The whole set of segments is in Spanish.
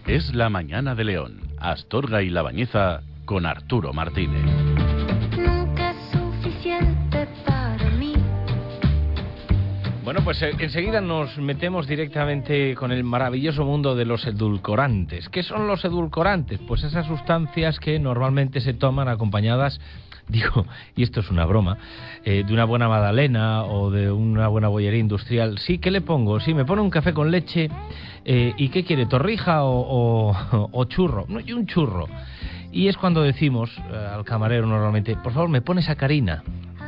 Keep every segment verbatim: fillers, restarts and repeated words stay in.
Es la mañana de León, Astorga y La Bañeza con Arturo Martínez. Nunca es suficiente para mí. Bueno, pues eh, enseguida nos metemos directamente con el maravilloso mundo de los edulcorantes. ¿Qué son los edulcorantes? Pues esas sustancias que normalmente se toman acompañadas, digo, y esto es una broma, eh, de una buena magdalena o de una buena bollería industrial. Sí, ¿qué le pongo? Sí, me pone un café con leche, eh, ¿y qué quiere? ¿Torrija o, o, o churro? No, y un churro. Y es cuando decimos eh, al camarero normalmente, por favor, me pone sacarina.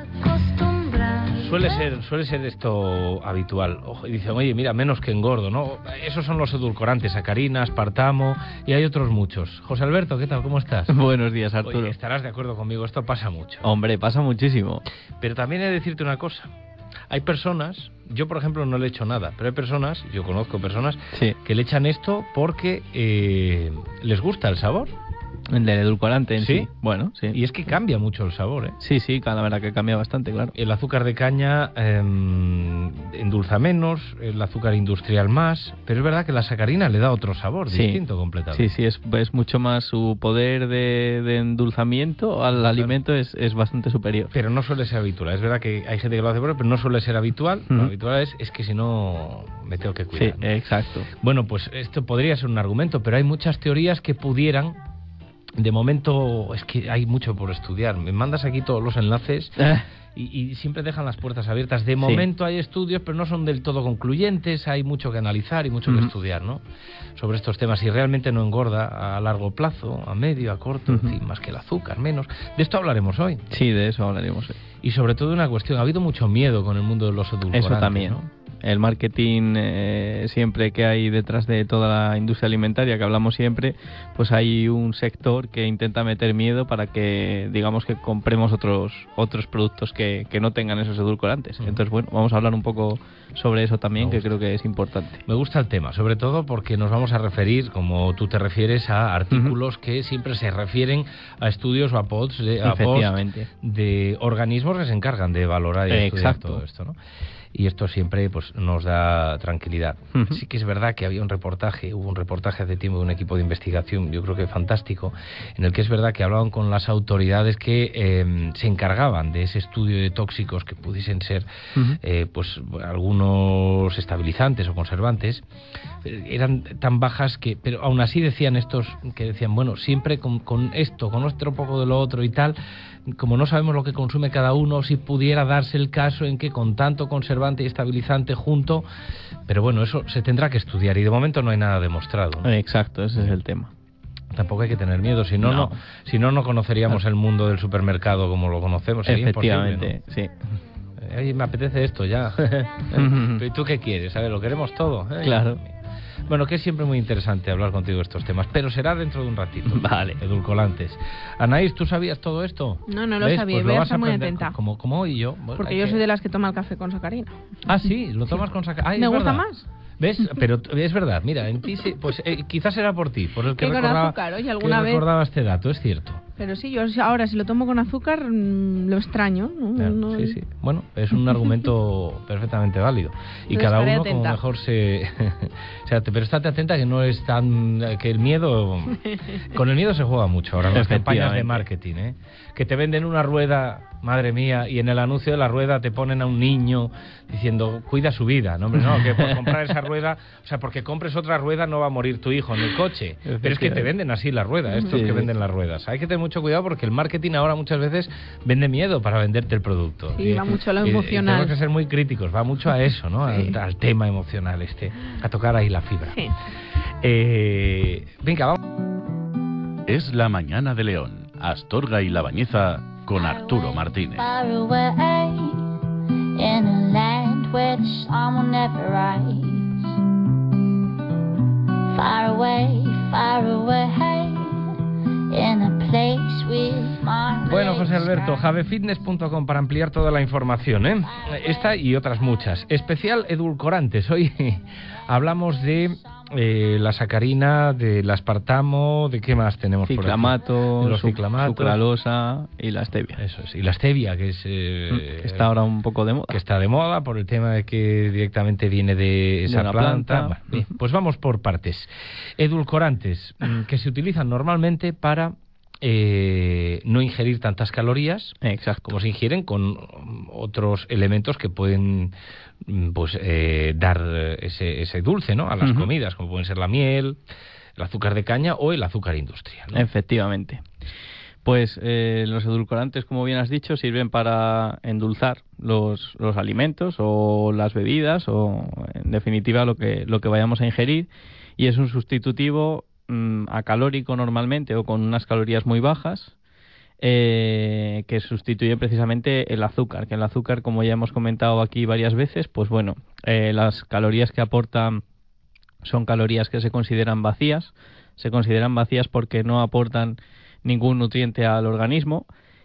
Suele ser, suele ser esto habitual. Ojo, y dicen, oye, mira, menos que engordo, ¿no? Esos son los edulcorantes, sacarina, aspartamo, y hay otros muchos. José Alberto, ¿qué tal? ¿Cómo estás? Buenos días, Arturo. Oye, estarás de acuerdo conmigo, esto pasa mucho. Hombre, pasa muchísimo. Pero también he de decirte una cosa. Hay personas, yo por ejemplo no le echo nada, pero hay personas, yo conozco personas, sí, que le echan esto porque eh, les gusta el sabor. El del edulcorante en sí. sí. Bueno, sí. Y es que cambia mucho el sabor, ¿eh? Sí, sí, la verdad que cambia bastante, claro. El azúcar de caña eh, endulza menos, el azúcar industrial más, pero es verdad que la sacarina le da otro sabor, sí, distinto completamente. Sí, sí, es, es mucho más, su poder de, de endulzamiento al claro. alimento es, es bastante superior. Pero no suele ser habitual, es verdad que hay gente que lo hace, pero no suele ser habitual. Uh-huh. Lo habitual es, es que si no me tengo que cuidar. Sí, ¿no? Exacto. Bueno, pues esto podría ser un argumento, pero hay muchas teorías que pudieran... De momento es que hay mucho por estudiar. Me mandas aquí todos los enlaces y, y siempre dejan las puertas abiertas. De momento sí. hay estudios, pero no son del todo concluyentes. Hay mucho que analizar y mucho uh-huh. que estudiar, ¿no? Sobre estos temas. Y realmente no engorda a largo plazo, a medio, a corto, uh-huh. en fin, más que el azúcar, menos. De esto hablaremos hoy. Sí, de eso hablaremos hoy. Y sobre todo una cuestión. Ha habido mucho miedo con el mundo de los edulcorantes. Eso también, ¿no? El marketing, eh, siempre que hay detrás de toda la industria alimentaria, que hablamos siempre, pues hay un sector que intenta meter miedo para que, digamos, que compremos otros otros productos que, que no tengan esos edulcorantes. Mm. Entonces, bueno, vamos a hablar un poco sobre eso también, que creo que es importante. Me gusta el tema, sobre todo porque nos vamos a referir, como tú te refieres, a artículos uh-huh. que siempre se refieren a estudios o a pods de, a posts de organismos que se encargan de valorar y eh, estudiar exacto. todo esto, ¿no? Y esto siempre pues nos da tranquilidad. Uh-huh. Sí que es verdad que había un reportaje, hubo un reportaje hace tiempo de un equipo de investigación, yo creo que fantástico, en el que es verdad que hablaban con las autoridades que eh, se encargaban de ese estudio de tóxicos que pudiesen ser uh-huh. eh, pues algunos estabilizantes o conservantes, eran tan bajas que, pero aún así decían estos, que decían, bueno, siempre con, con esto, con otro poco de lo otro y tal, como no sabemos lo que consume cada uno, si pudiera darse el caso en que con tanto conservante y estabilizante junto, pero bueno, eso se tendrá que estudiar y de momento no hay nada demostrado, ¿no? Exacto, ese es el tema. Tampoco hay que tener miedo, si no, no, no si no, no conoceríamos el mundo del supermercado como lo conocemos. Sería efectivamente, imposible, ¿no? Sí. Oye, me apetece esto ya. Pero ¿y tú qué quieres? A ver, lo queremos todo. ¿Eh? Claro. Bueno, que es siempre muy interesante hablar contigo de estos temas, pero será dentro de un ratito. Vale. Edulcorantes. Anaís, ¿tú sabías todo esto? No, no lo ¿Ves? sabía, Pues voy lo a vas estar muy aprender, atenta. Como, como hoy y yo. Bueno, porque yo que... soy de las que toma el café con sacarina. Ah, sí, lo tomas sí. con sacarina. ¿Me gusta más? ¿Ves? Pero es verdad, mira, en ti sí, pues eh, quizás era por ti, por el que con recordaba, azúcar, oye, alguna que vez... recordaba este dato, es cierto. Pero sí, yo ahora si lo tomo con azúcar mmm, lo extraño. ¿no? Claro, no... Sí, sí. Bueno, es un argumento perfectamente válido. Y Entonces, cada uno atenta. como mejor se... o sea, pero estate atenta que no es tan... que el miedo... Con el miedo se juega mucho ahora en las campañas de marketing, ¿eh? Que te venden una rueda, madre mía, y en el anuncio de la rueda te ponen a un niño diciendo, cuida su vida. No, hombre, no, que por comprar esa rueda... O sea, porque compres otra rueda no va a morir tu hijo en el coche. Pero es que te venden así la rueda, estos sí. que venden las ruedas. Hay que tener mucho cuidado porque el marketing ahora muchas veces vende miedo para venderte el producto. Sí, y, va mucho a lo y, emocional. Y tenemos que ser muy críticos, va mucho a eso, ¿no? Sí. Al, al tema emocional este, a tocar ahí la fibra. Sí. Eh, venga, vamos. Es la mañana de León, Astorga y La Bañeza con Arturo Martínez. Far away, in a land where the sun will never rise. Far away, far away, in a place with my... Bueno, José Alberto, javefitness punto com para ampliar toda la información, ¿eh? Esta y otras muchas. Especial edulcorantes. Hoy hablamos de eh, la sacarina, del aspartamo, ¿de qué más tenemos ciclamato, por aquí? Los su, ciclamatos, sucralosa y la stevia. Eso es, y la stevia, que es eh, que está ahora un poco de moda. Que está de moda por el tema de que directamente viene de esa de planta. planta. Bueno, bien, pues vamos por partes. Edulcorantes que se utilizan normalmente para eh, no ingerir tantas calorías. Exacto. Como se ingieren con otros elementos que pueden pues eh, dar ese, ese dulce, ¿no?, a las uh-huh. comidas, como pueden ser la miel, el azúcar de caña o el azúcar industrial, ¿no? Efectivamente. Pues eh, los edulcorantes, como bien has dicho, sirven para endulzar los, los alimentos o las bebidas o, en definitiva, lo que, lo que vayamos a ingerir, y es un sustitutivo mmm, acalórico normalmente o con unas calorías muy bajas, eh, que sustituye precisamente el azúcar, que el azúcar, como ya hemos comentado aquí varias veces, pues bueno, eh, las calorías que aportan son calorías que se consideran vacías, se consideran vacías porque no aportan ningún nutriente al organismo,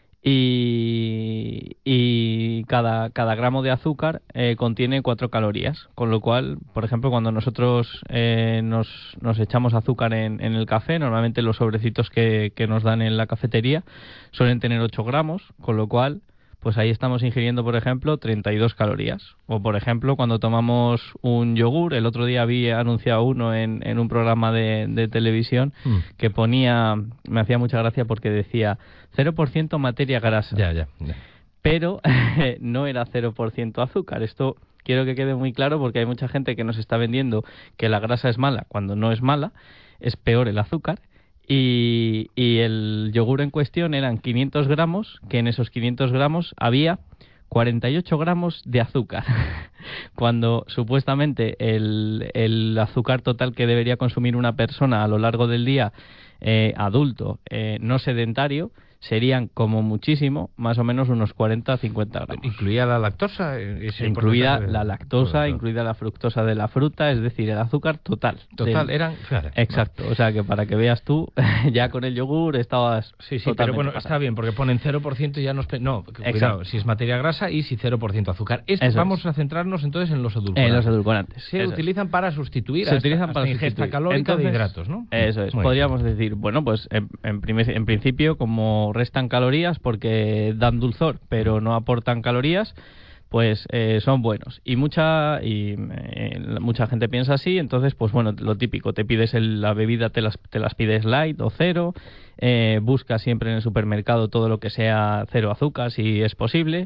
y, y cada, cada gramo de azúcar eh, contiene cuatro calorías, con lo cual, por ejemplo, cuando nosotros eh, nos, nos echamos azúcar en, en el café, normalmente los sobrecitos que, que nos dan en la cafetería suelen tener ocho gramos, con lo cual pues ahí estamos ingiriendo, por ejemplo, treinta y dos calorías. O, por ejemplo, cuando tomamos un yogur, el otro día había anunciado uno en, en un programa de, de televisión mm. que ponía, me hacía mucha gracia porque decía cero por ciento materia grasa. Ya, ya, ya. Pero no era cero por ciento azúcar. Esto quiero que quede muy claro porque hay mucha gente que nos está vendiendo que la grasa es mala cuando no es mala, es peor el azúcar. Y, y el yogur en cuestión eran quinientos gramos, que en esos quinientos gramos había cuarenta y ocho gramos de azúcar, cuando supuestamente el, el azúcar total que debería consumir una persona a lo largo del día, eh, adulto, eh, no sedentario, serían como muchísimo, más o menos unos cuarenta a cincuenta gramos. ¿Incluía la lactosa? Incluida la lactosa, bueno, incluida la fructosa de la fruta, es decir, el azúcar total. Total, del... eran... Fíjate, exacto, vale. O sea que para que veas tú, ya con el yogur estabas... Sí, sí, pero bueno, pasado. Está bien, porque ponen cero por ciento y ya nos... No, cuidado, si es materia grasa y si cero por ciento azúcar. Esto, vamos es. a centrarnos entonces en los edulcorantes. En los edulcorantes. Se utilizan es. para sustituir Se a utilizan esta, para esta ingesta calórica entonces, de hidratos, ¿no? Eso es, Muy podríamos bien. decir, bueno, pues en, en, primer, en principio, como restan calorías porque dan dulzor, pero no aportan calorías, pues eh, son buenos. Y mucha y eh, mucha gente piensa así, entonces, pues bueno, lo típico, te pides el, la bebida, te las, te las pides light o cero, eh, buscas siempre en el supermercado todo lo que sea cero azúcar, si es posible.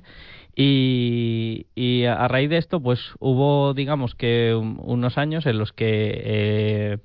Y, y a raíz de esto, pues hubo, digamos que un, unos años en los que... Eh,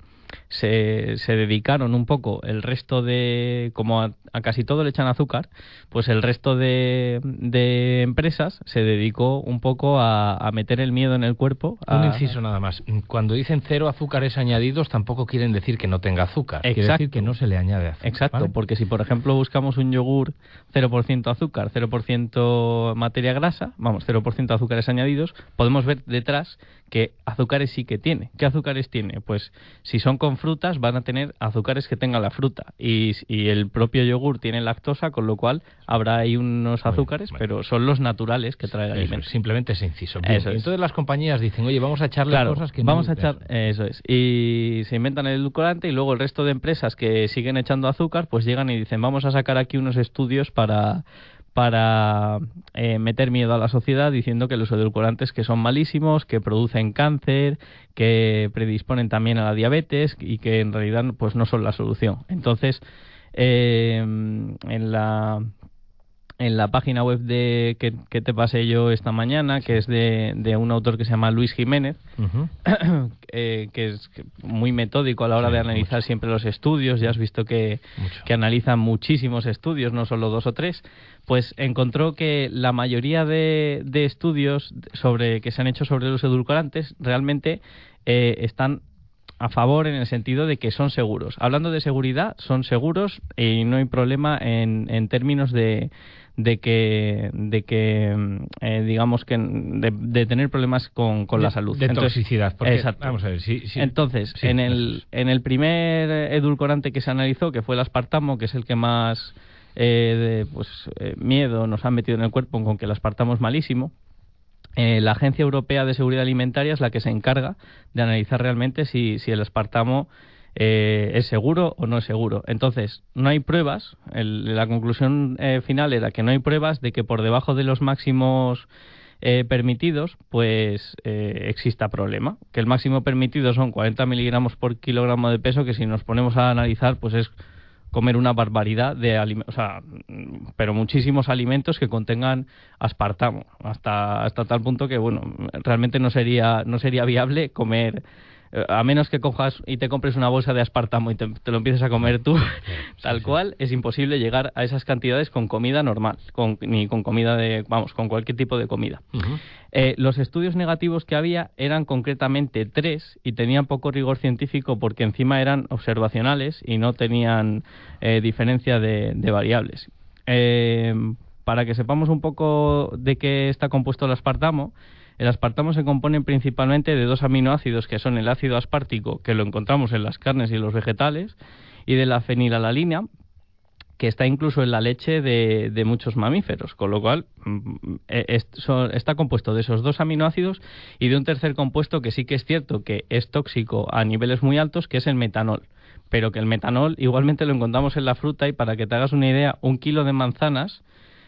Se, se dedicaron un poco el resto de, como a, a casi todo le echan azúcar, pues el resto de, de empresas se dedicó un poco a, a meter el miedo en el cuerpo. A... Un inciso nada más. Cuando dicen cero azúcares añadidos, tampoco quieren decir que no tenga azúcar. Exacto. Quiere decir que no se le añade azúcar. Exacto, ¿vale? Porque si por ejemplo buscamos un yogur cero por ciento azúcar, cero por ciento materia grasa, vamos, cero por ciento azúcares añadidos, podemos ver detrás que azúcares sí que tiene. ¿Qué azúcares tiene? Pues si son con frutas van a tener azúcares que tenga la fruta, y, y el propio yogur tiene lactosa, con lo cual habrá ahí unos azúcares, bueno, bueno. pero son los naturales que trae el alimento. Simplemente ese inciso. Bien, eso es. Entonces las compañías dicen, oye, vamos a echarle claro, cosas que vamos no... a echar, eso es, y se inventan el edulcorante, y luego el resto de empresas que siguen echando azúcar, pues llegan y dicen, vamos a sacar aquí unos estudios para... para eh, meter miedo a la sociedad diciendo que los edulcorantes que son malísimos, que producen cáncer, que predisponen también a la diabetes y que en realidad pues no son la solución. Entonces, eh, en la en la página web de que, que te pasé yo esta mañana, que es de, de un autor que se llama Luis Jiménez, uh-huh. eh, que es muy metódico a la hora sí, de analizar mucho. siempre los estudios, ya has visto que, que analizan muchísimos estudios, no solo dos o tres, pues encontró que la mayoría de, de estudios sobre que se han hecho sobre los edulcorantes realmente eh, están a favor en el sentido de que son seguros. Hablando de seguridad, son seguros y no hay problema en, en términos de de que de que eh, digamos que de, de tener problemas con, con de, la salud de Entonces, toxicidad porque, exacto. Vamos a ver sí, sí, entonces sí, en el en el primer edulcorante que se analizó, que fue el aspartamo, que es el que más eh, de, pues eh, miedo nos han metido en el cuerpo, con que el aspartamo es malísimo, eh, la Agencia Europea de Seguridad Alimentaria es la que se encarga de analizar realmente si, si el aspartamo eh, es seguro o no es seguro. Entonces, no hay pruebas. El, la conclusión eh, final era que no hay pruebas de que por debajo de los máximos eh, permitidos, pues eh, exista problema. Que el máximo permitido son cuarenta miligramos por kilogramo de peso, que si nos ponemos a analizar, pues es comer una barbaridad de alimentos, o sea, pero muchísimos alimentos que contengan aspartamo, hasta hasta tal punto que, bueno, realmente no sería no sería viable comer, a menos que cojas y te compres una bolsa de aspartamo y te, te lo empieces a comer tú, tal sí, cual, sí. Es imposible llegar a esas cantidades con comida normal, con, ni con comida de, vamos, con cualquier tipo de comida. Uh-huh. Eh, los estudios negativos que había eran concretamente tres y tenían poco rigor científico porque encima eran observacionales y no tenían eh, diferencia de, de variables. Eh, para que sepamos un poco de qué está compuesto el aspartamo, el aspartamo se compone principalmente de dos aminoácidos que son el ácido aspartico, que lo encontramos en las carnes y los vegetales, y de la fenilalanina, que está incluso en la leche de, de muchos mamíferos, con lo cual es, so, está compuesto de esos dos aminoácidos y de un tercer compuesto que sí que es cierto que es tóxico a niveles muy altos, que es el metanol, pero que el metanol igualmente lo encontramos en la fruta y para que te hagas una idea, un kilo de manzanas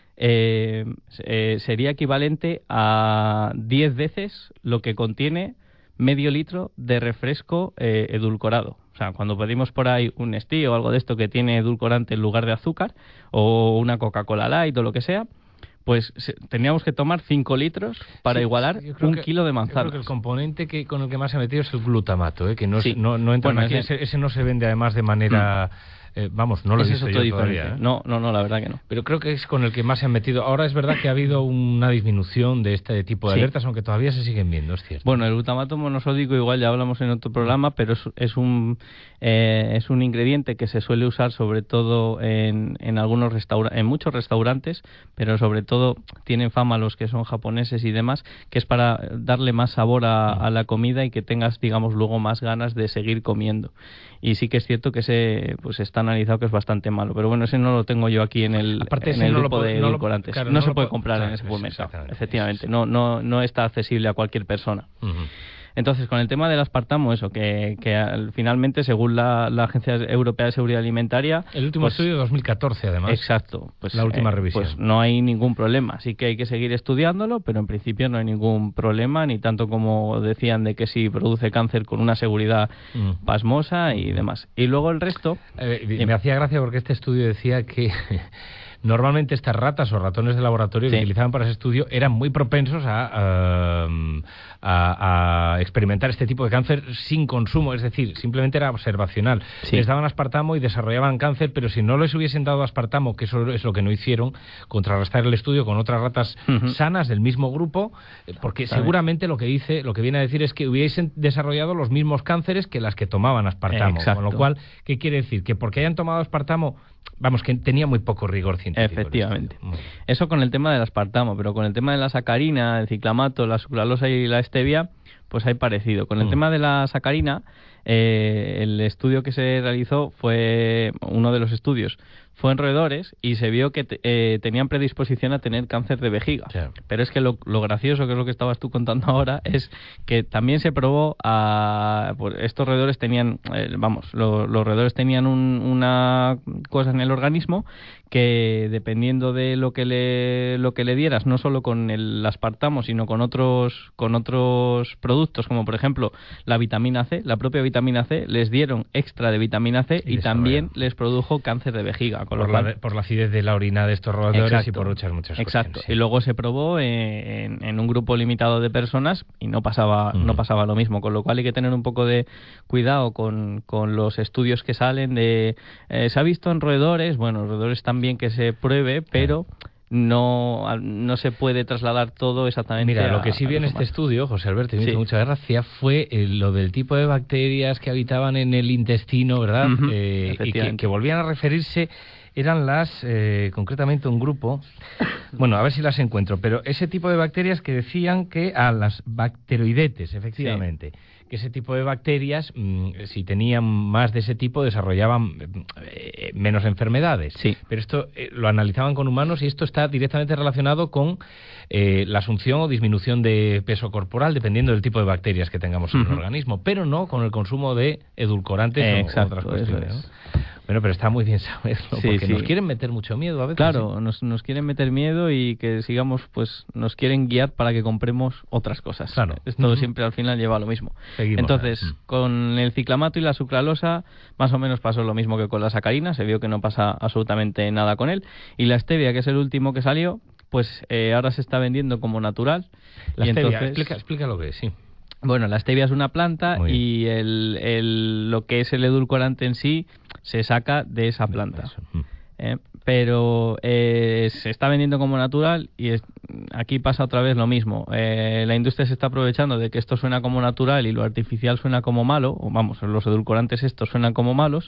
Eh, eh, sería equivalente a diez veces lo que contiene medio litro de refresco eh, edulcorado. O sea, cuando pedimos por ahí un Nestlé o algo de esto que tiene edulcorante en lugar de azúcar, o una Coca-Cola Light o lo que sea, pues se, teníamos que tomar cinco litros para sí, igualar un que, kilo de manzanas. Yo creo que el componente que con el que más se ha metido es el glutamato, ¿eh? que no, sí. es, no, no entra bueno, aquí. Ese, ese no se vende además de manera... Mm. Eh, vamos, no lo he visto yo todavía, ¿eh? No, no, no, la verdad que no. Pero creo que es con el que más se han metido. Ahora es verdad que ha habido una disminución de este tipo de sí. alertas, aunque todavía se siguen viendo, es cierto. Bueno, el glutamato monosódico igual ya hablamos en otro programa, pero es, es un eh, es un ingrediente que se suele usar sobre todo en, en algunos restaurantes, en muchos restaurantes, pero sobre todo tienen fama los que son japoneses y demás, que es para darle más sabor a, a la comida y que tengas, digamos, luego más ganas de seguir comiendo. Y sí que es cierto que ese pues está analizado que es bastante malo, pero bueno, ese no lo tengo yo aquí en el, Aparte, en el no grupo lo, de no edulcorantes. Claro, no, no se puede puede comprar claro, en ese supermercado, efectivamente, sí, sí. no no no está accesible a cualquier persona. Uh-huh. Entonces, con el tema del aspartamo, eso, que, que al, finalmente, según la, la Agencia Europea de Seguridad Alimentaria... El último pues, estudio de dos mil catorce, además. Exacto. Pues, la última eh, revisión. Pues no hay ningún problema. Sí que hay que seguir estudiándolo, pero en principio no hay ningún problema, ni tanto como decían de que si produce cáncer con una seguridad mm. pasmosa y demás. Y luego el resto... Eh, me eh, hacía gracia porque este estudio decía que... Normalmente estas ratas o ratones de laboratorio sí. que utilizaban para ese estudio eran muy propensos a, a, a experimentar este tipo de cáncer sin consumo, es decir, simplemente era observacional. Sí. Les daban aspartamo y desarrollaban cáncer, pero si no les hubiesen dado aspartamo, que eso es lo que no hicieron, contrarrestar el estudio con otras ratas uh-huh. sanas del mismo grupo, porque Está seguramente bien. lo que dice, lo que viene a decir es que hubiesen desarrollado los mismos cánceres que las que tomaban aspartamo. Exacto. Con lo cual, ¿qué quiere decir? Que porque hayan tomado aspartamo, vamos, que tenía muy poco rigor científico. Efectivamente. Eso con el tema del aspartamo, pero con el tema de la sacarina, el ciclamato, la sucralosa y la stevia, pues hay parecido. Con el mm. tema de la sacarina, eh, el estudio que se realizó fue, uno de los estudios, fue en roedores y se vio que te, eh, tenían predisposición a tener cáncer de vejiga. Sí. Pero es que lo, lo gracioso, que es lo que estabas tú contando ahora, es que también se probó a... Pues estos roedores tenían, eh, vamos, lo, los roedores tenían un, una cosa en el organismo que dependiendo de lo que le lo que le dieras, no solo con el aspartamo, sino con otros con otros productos, como por ejemplo la vitamina C, la propia vitamina C, les dieron extra de vitamina C y, y también les produjo cáncer de vejiga. Con por, lo cual, la, por la acidez de la orina de estos roedores. Exacto, y por muchas, muchas Exacto. Sí. Y luego se probó en, en un grupo limitado de personas y no pasaba uh-huh. no pasaba lo mismo, con lo cual hay que tener un poco de cuidado con, con los estudios que salen de... Eh, ¿se ha visto en roedores? Bueno, roedores también que se pruebe, pero no no se puede trasladar todo exactamente. Mira, a, lo que sí vi en este estudio, José Alberto, me hizo sí. mucha gracia, fue eh, lo del tipo de bacterias que habitaban en el intestino, ¿verdad? Uh-huh. Eh, y que, que volvían a referirse, eran las, eh, concretamente un grupo, bueno, a ver si las encuentro, pero ese tipo de bacterias que decían que a las bacteroidetes, efectivamente, sí. que que ese tipo de bacterias, mmm, si tenían más de ese tipo, desarrollaban eh, menos enfermedades. Sí. Pero esto eh, lo analizaban con humanos y esto está directamente relacionado con eh, la asunción o disminución de peso corporal, dependiendo del tipo de bacterias que tengamos en Uh-huh. el organismo, pero no con el consumo de edulcorantes Eh, o exacto, otras cuestiones. eso es. ¿no? Bueno, pero está muy bien saberlo, Sí, porque sí. nos quieren meter mucho miedo a veces. Claro, ¿eh? nos, nos quieren meter miedo y que sigamos, pues nos quieren guiar para que compremos otras cosas. Claro. Esto Uh-huh. siempre al final lleva a lo mismo. Seguimos, Entonces, eh. con el ciclamato y la sucralosa, más o menos pasó lo mismo que con la sacarina, se vio que no pasa absolutamente nada con él. Y la stevia, que es el último que salió, pues eh, ahora se está vendiendo como natural. La y stevia, entonces, explica, explica lo que es, sí. Bueno, la stevia es una planta Muy bien. y el, el, lo que es el edulcorante en sí se saca de esa planta. Eso. Mm. Eh, pero eh, se está vendiendo como natural y es, aquí pasa otra vez lo mismo. Eh, la industria se está aprovechando de que esto suena como natural y lo artificial suena como malo, o vamos, los edulcorantes estos suenan como malos,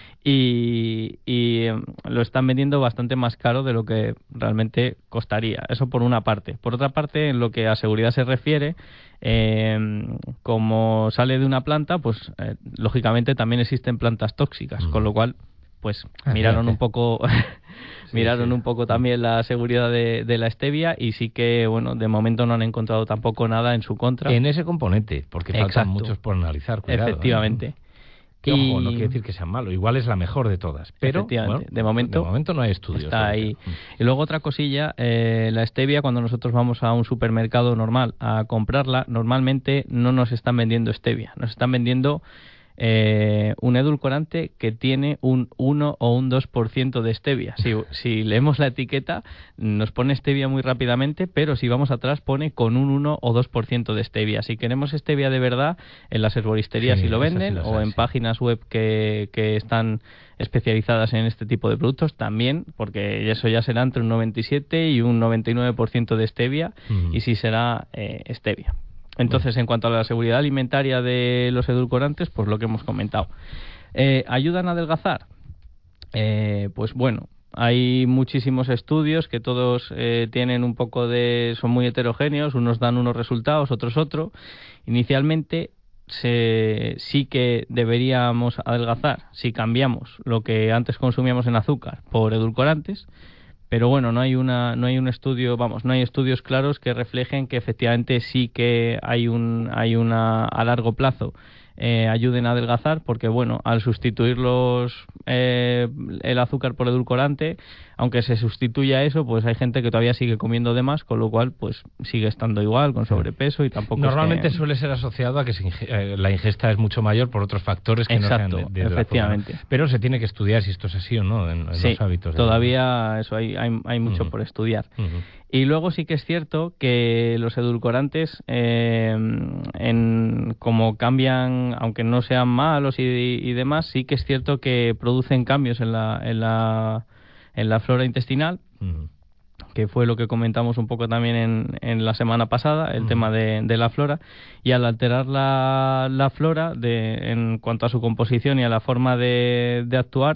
y, y eh, lo están vendiendo bastante más caro de lo que realmente costaría. Eso por una parte. Por otra parte, en lo que a seguridad se refiere, eh, como sale de una planta, pues eh, lógicamente también existen plantas tóxicas, Mm. con lo cual pues Ah, miraron fíjate. un poco miraron sí. un poco también la seguridad de, de la stevia y sí que, bueno, de momento no han encontrado tampoco nada en su contra. En ese componente, porque faltan Exacto. muchos por analizar, cuidado. Efectivamente. ¿eh? Que, ojo, Y- no quiere decir que sea malo, igual es la mejor de todas, pero Efectivamente. bueno, de momento de momento no hay estudios. está sobre ahí. ello. Y luego otra cosilla, eh, la stevia, cuando nosotros vamos a un supermercado normal a comprarla, normalmente no nos están vendiendo stevia, nos están vendiendo eh, un edulcorante que tiene un uno o un dos por ciento de stevia. Si, si leemos la etiqueta, nos pone stevia muy rápidamente, pero si vamos atrás pone con un uno o dos por ciento de stevia. Si queremos stevia de verdad, en las herboristerías Sí, sí lo esas sí venden, las o hay, en sí. páginas web que, que están especializadas en este tipo de productos también, porque eso ya será entre un noventa y siete y un noventa y nueve por ciento de stevia, Ujú. y sí será eh, stevia. Entonces, en cuanto a la seguridad alimentaria de los edulcorantes, pues lo que hemos comentado. Eh, ¿Ayudan a adelgazar? Eh, pues bueno, hay muchísimos estudios que todos eh, tienen un poco de... son muy heterogéneos, unos dan unos resultados, otros otro. Inicialmente se, sí que deberíamos adelgazar si cambiamos lo que antes consumíamos en azúcar por edulcorantes, pero bueno, no hay una no hay un estudio, vamos, no hay estudios claros que reflejen que efectivamente sí que hay un hay una a largo plazo eh, ayuden a adelgazar, porque bueno, al sustituir los eh, el azúcar por edulcorante, aunque se sustituya eso, pues hay gente que todavía sigue comiendo de más, con lo cual pues sigue estando igual con sobrepeso y tampoco Normalmente es que... suele ser asociado a que se inge- eh, la ingesta es mucho mayor por otros factores que Exacto, no sean de, de la efectivamente. forma. Pero se tiene que estudiar si esto es así o no en, en Sí, los hábitos. de- todavía eso hay, hay, hay mucho Ujú. por estudiar. Ujú. Y luego sí que es cierto que los edulcorantes, eh, en, como cambian, aunque no sean malos y, y demás, sí que es cierto que producen cambios en la, en la, en la flora intestinal, Ujú. que fue lo que comentamos un poco también en, en la semana pasada, el Ujú. tema de, de la flora, y al alterar la, la flora de, en cuanto a su composición y a la forma de, de actuar,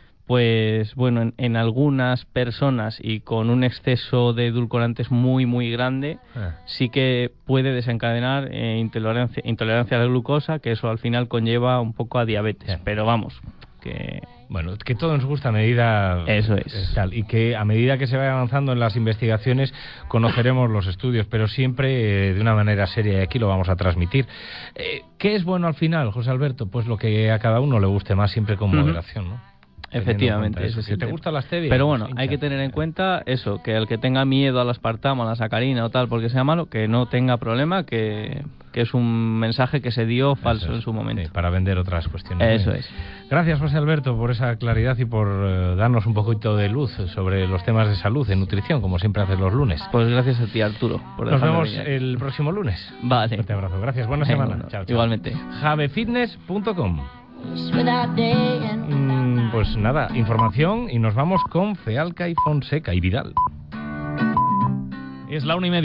pues bueno, en, en algunas personas y con un exceso de edulcorantes muy muy grande, Ah. sí que puede desencadenar eh, intolerancia, intolerancia a la glucosa, que eso al final conlleva un poco a diabetes, Ya. pero vamos, que... Bueno, que todo nos gusta a medida... Eso es. eh, tal, y que a medida que se vaya avanzando en las investigaciones conoceremos los estudios, pero siempre eh, de una manera seria, y aquí lo vamos a transmitir. Eh, ¿Qué es bueno al final, José Alberto? Pues lo que a cada uno le guste más, siempre con Ujú. moderación, ¿no? Efectivamente, Teniendo en cuenta ese eso. es Si el te tema. gusta la stevia... Pero pues bueno, hay que hinchate. tener en cuenta eso, que el que tenga miedo al aspartamo, a la sacarina o tal, porque sea malo, que no tenga problema, que, que es un mensaje que se dio falso Eso es, en su momento. sí, para vender otras cuestiones. Eso Muy es. bien. Gracias, José Alberto, por esa claridad y por eh, darnos un poquito de luz sobre los temas de salud, de nutrición, como siempre haces los lunes. Pues gracias a ti, Arturo, por Nos dejarme vemos venir aquí. el próximo lunes. Vale. Fuerte abrazo. Gracias. Buena Venga, semana. bueno, Chao, chao. igualmente. javefitness punto com. without day and without Mm, night. Pues nada, información y nos vamos con Fealca y Fonseca y Vidal. Es la una y media.